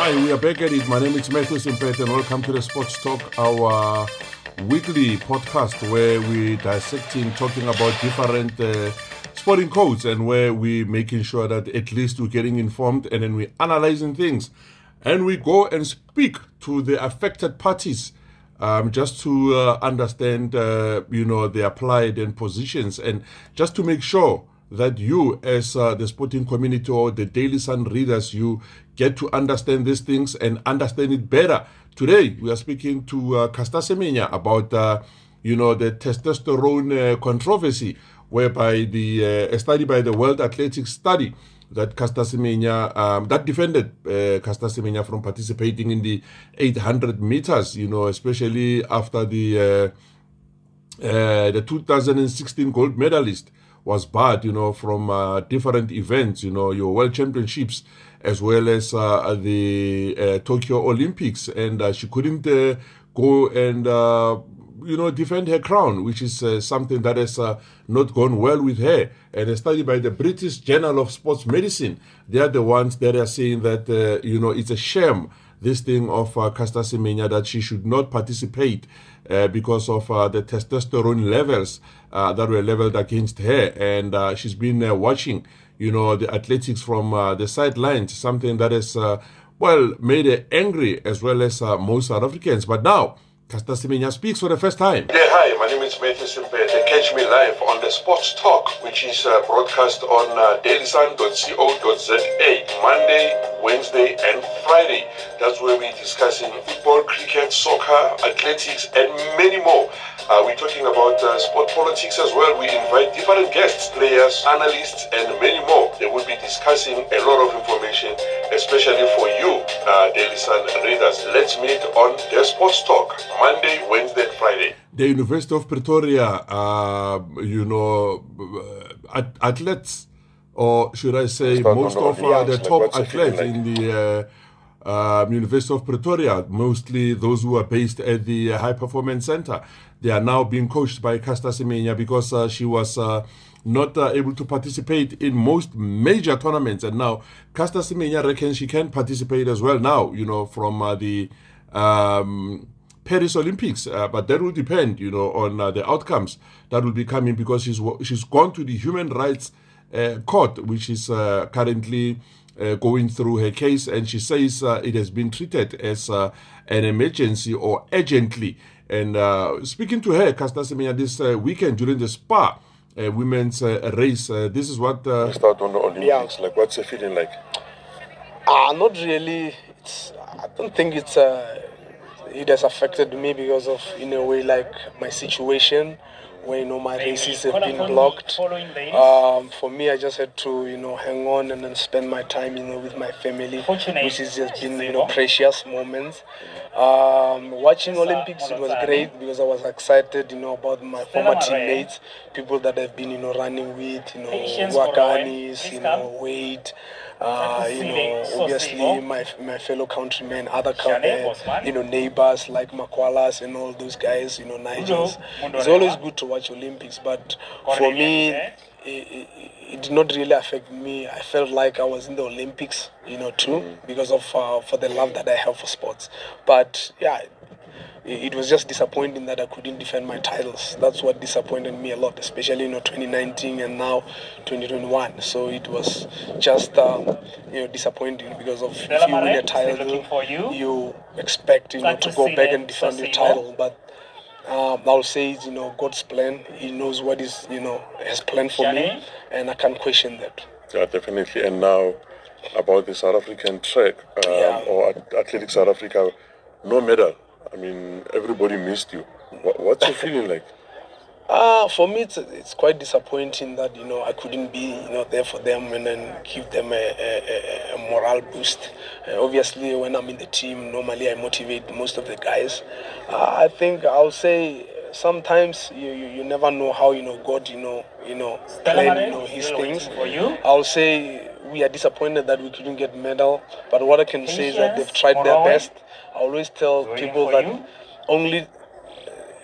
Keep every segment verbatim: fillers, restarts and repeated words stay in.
Hi, we are back at it. My name is Matthew Simpet and welcome to the Sports Talk, our weekly podcast where we dissecting, talking about different uh, sporting codes and where we're making sure that at least we're getting informed and then we're analyzing things. And we go and speak to the affected parties um, just to uh, understand, uh, you know, their plight and positions and just to make sure that you as uh, the sporting community or the Daily Sun readers, you get to understand these things and understand it better. Today, we are speaking to uh, Caster Semenya about, uh, you know, the testosterone uh, controversy, whereby the uh, a study by the World Athletics study that Caster Semenya, um, that defended uh, Caster Semenya from participating in the eight hundred meters, you know, especially after the uh, uh, the two thousand sixteen gold medalist was barred, you know, from uh, different events, you know, your World Championships, as well as uh, the uh, Tokyo Olympics. And uh, she couldn't uh, go and, uh, you know, defend her crown, which is uh, something that has uh, not gone well with her. And a study by the British Journal of Sports Medicine, they are the ones that are saying that, uh, you know, it's a shame, this thing of uh, Caster Semenya, that she should not participate uh, because of uh, the testosterone levels uh, that were leveled against her. And uh, she's been uh, watching, you know, the athletics from uh, the sidelines, something that has, uh, well, made her angry as well as uh, most South Africans. But now, Caster Semenya speaks for the first time. Yeah, hi, my name is Matthew Simpet. Catch me live on the Sports Talk, which is uh, broadcast on uh, daily sun dot co dot za, Monday, Wednesday, and Friday. That's where we're discussing football, cricket, soccer, athletics, and many more. Uh, we're talking about uh, sport politics as well. We invite different guests, players, analysts, and many more. They will be discussing a lot of information, especially for you, uh, Daily Sun readers. Let's meet on the Sports Talk, Monday, Wednesday, Friday. The University of Pretoria, uh, you know, uh, athletes, or should I say, most of uh, the top athletes in the uh, uh, University of Pretoria, mostly those who are based at the uh, High Performance Center, they are now being coached by Caster Semenya because uh, she was uh, not uh, able to participate in most major tournaments. And now Caster Semenya reckons she can participate as well now, you know, from uh, the um, Paris Olympics. Uh, but that will depend, you know, on uh, the outcomes that will be coming, because she's she's gone to the Human Rights uh, Court, which is uh, currently uh, going through her case. And she says uh, it has been treated as uh, an emergency or urgently. And uh, speaking to her, Caster Semenya, this uh, weekend during the Spa uh, women's uh, race, uh, this is what... Uh, start on the Olympics. Yeah. Like, what's the feeling like? Uh, not really. It's, I don't think it's... Uh, it has affected me because of, in a way, like my situation, where, you know, my races have been blocked. Um, for me, I just had to, you know, hang on and then spend my time, you know, with my family, which has just been, you know, precious moments. Um, watching Olympics, it was great because I was excited, you know, about my former teammates, people that I've been, you know, running with, you know, Wakanis, you know, Wade. Uh, you know, obviously my my fellow countrymen, other uh, you know, neighbors like Makwalas and all those guys, you know, Nigels. It's always good to watch Olympics, but for me, it, it, it did not really affect me. I felt like I was in the Olympics, you know, too, because of uh, for the love that I have for sports. But yeah, it was just disappointing that I couldn't defend my titles. That's what disappointed me a lot, especially, you know, twenty nineteen and now twenty twenty-one. So it was just, um, you know, disappointing because of if you win a title, you expect, you know, to go back and defend your title. But um, I'll say it's, you know, God's plan. He knows what is, you know, has planned for me, and I can't question that. Yeah, definitely. And now about the South African track um, yeah. or Athletics South Africa, no medal. I mean, everybody missed you. What, what's your feeling like? Uh, for me, it's, it's quite disappointing that, you know, I couldn't be, you know, there for them and then give them a, a, a morale boost. Uh, obviously, when I'm in the team, normally I motivate most of the guys. Uh, I think I'll say sometimes you, you, you never know how, you know, God, you know, you know, plan, you know, his things. I'll say we are disappointed that we couldn't get medal, but what I can say is that they've tried their best. I always tell people that only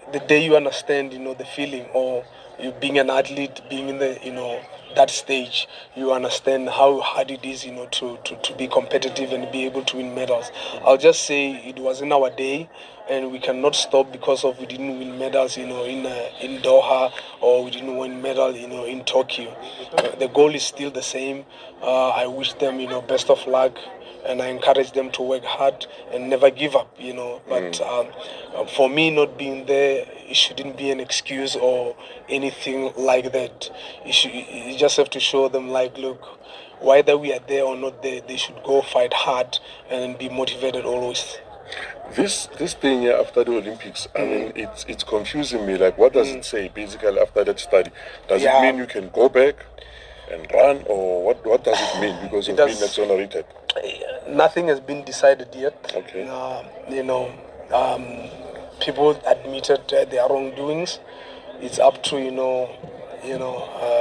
the day you understand, you know, the feeling, or you being an athlete, being in the, you know, that stage, you understand how hard it is, you know, to, to, to be competitive and be able to win medals. I'll just say it was in our day, and we cannot stop because of we didn't win medals, you know, in uh, in Doha, or we didn't win medal, you know, in Tokyo. Uh, the goal is still the same. Uh, I wish them, you know, best of luck, and I encourage them to work hard and never give up, you know. But um, for me, not being there, it shouldn't be an excuse or anything like that. You, should, you just have to show them, like, look, whether we are there or not there, they should go fight hard and be motivated always. This this thing here after the Olympics, I mm. mean, it's it's confusing me. Like, what does mm. it say basically after that study? Does yeah. it mean you can go back and run, or what? What does it mean because you've been exonerated? Nothing has been decided yet. Okay. Uh, you know, um, people admitted uh, their wrongdoings. It's up to you know, you know,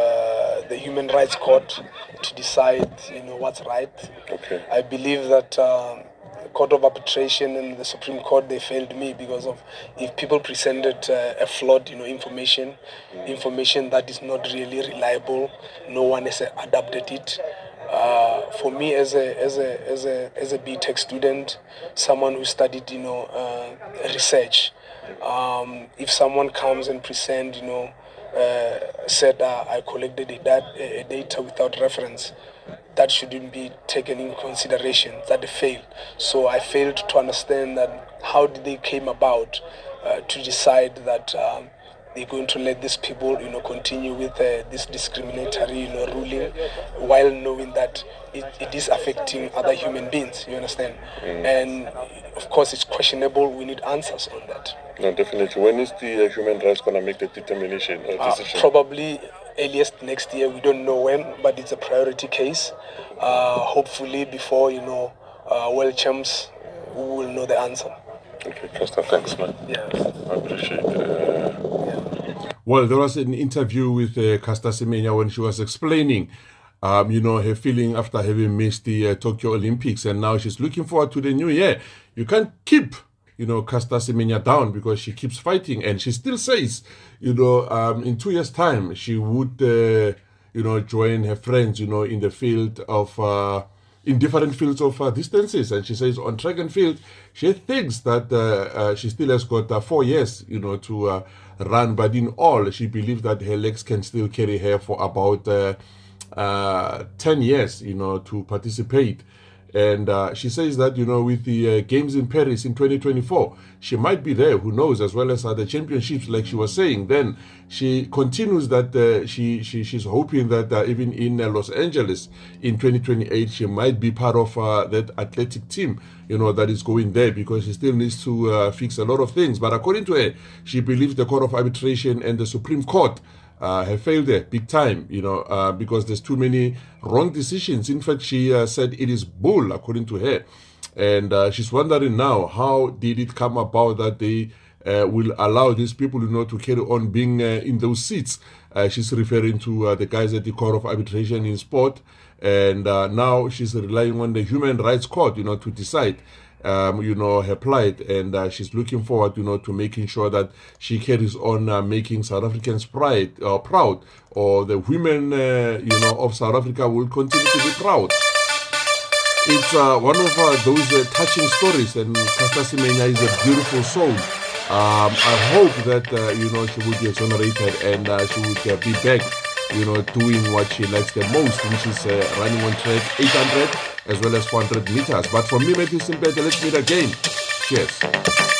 uh, the Human Rights Court to decide, you know, what's right. Okay. I believe that. Um, Court of Arbitration and the Supreme Court, they failed me because of if people presented uh, a flawed, you know, information, mm. information that is not really reliable, no one has uh, adapted it. Uh, for me, as a as a as a as a B Tech student, someone who studied, you know, uh, research, um, if someone comes and present, you know, uh, said uh, I collected a data, a data without reference, that shouldn't be taken in consideration, that they failed. So I failed to understand that how did they came about uh, to decide that um, they're going to let these people, you know, continue with uh, this discriminatory, you know, ruling, while knowing that it, it is affecting other human beings, you understand? Mm. And of course it's questionable, we need answers on that. No, definitely. When is the uh, human rights going to make the determination or decision? Uh, probably earliest next year. We don't know when, but it's a priority case. Uh, hopefully before, you know, uh, world champs, we will know the answer. Okay, Caster, thanks, man. Yeah. I appreciate it. Uh... Yeah. Well, there was an interview with uh, Caster Semenya when she was explaining, um, you know, her feeling after having missed the uh, Tokyo Olympics, and now she's looking forward to the new year. You can't keep, you know, Caster Semenya down because she keeps fighting, and she still says, you know, um, in two years' time, she would, uh, you know, join her friends, you know, in the field of, uh, in different fields of uh, distances. And she says on track and field, she thinks that uh, uh, she still has got uh, four years, you know, to uh, run. But in all, she believes that her legs can still carry her for about uh, uh, ten years, you know, to participate. And uh, she says that, you know, with the uh, Games in Paris in twenty twenty-four, she might be there, who knows, as well as uh, the championships, like she was saying. Then she continues that uh, she, she she's hoping that uh, even in uh, Los Angeles in twenty twenty-eight, she might be part of uh, that athletic team, you know, that is going there, because she still needs to uh, fix a lot of things. But according to her, she believes the Court of Arbitration and the Supreme Court Uh, have failed there big time, you know, uh, because there's too many wrong decisions. In fact, she uh, said it is bull, according to her. And uh, she's wondering now, how did it come about that they uh, will allow these people, you know, to carry on being uh, in those seats? Uh, she's referring to uh, the guys at the Court of Arbitration in sport. And uh, now she's relying on the Human Rights Court, you know, to decide Um, you know, her plight, and uh, she's looking forward, you know, to making sure that she carries on uh, making South Africans pride, uh, proud, or the women, uh, you know, of South Africa will continue to be proud. It's uh, one of uh, those uh, touching stories, and Caster Semenya is a beautiful soul. Um, I hope that, uh, you know, she would be exonerated, and uh, she would uh, be back, you know, doing what she likes the most, which is uh, running on track eight hundred as well as four hundred meters. But for me, Matthew Simpete, let's meet again. Cheers.